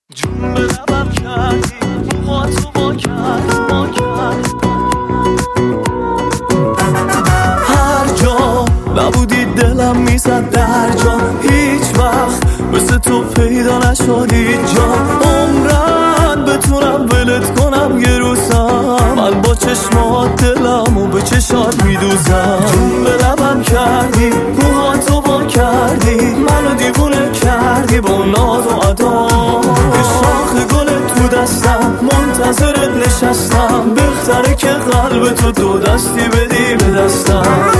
جون به لبم کردی موهاتو با کرد هر جا نبودی دلم میزد در جا، هیچ وقت مثل تو پیدا نشد هیچ جا. عمرن بتونم ولت کنم یه روزم، من با چشمات دلمو به چشات میدوزم. جون به لبم کردی موهاتو با کردی، منو دیوونه کردی با ناز و ادا. شاخ گل تو دستم منتظرت نشستم، بهتره که قلب تو دو دستی بدی به دستم.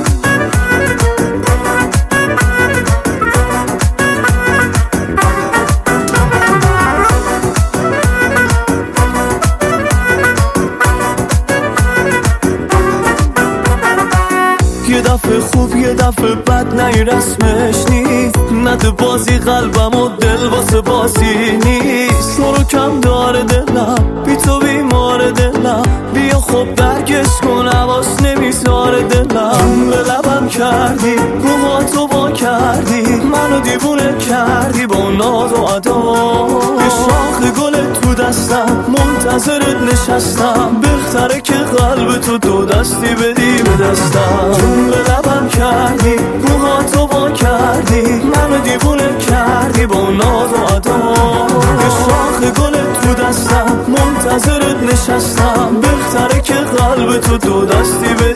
یه دفعه خوب یه دفعه بد، نه این رسمش نیست. نده بازی قلبم و دل واسه بازی نیست. تو رو کم داره دلم، بی تو بیمار دلم. بیا خب درکش کن حواس نمیذاره دلم. جون به لبم کردی موهاتو با کردی، منو دیوونه کردی با ناز و ادا. یه شاخ گل تو دستم منتظرت نشستم، بهتره که قلب تو دو دستی بدی به دستم. جون به لبم کردی موهاتو با کردی، منو دیوونه کردی با ناز و ادا. یه شاخ گل تو دستم منتظرت نشستم، بهتره که قلب تو دو دستی بدی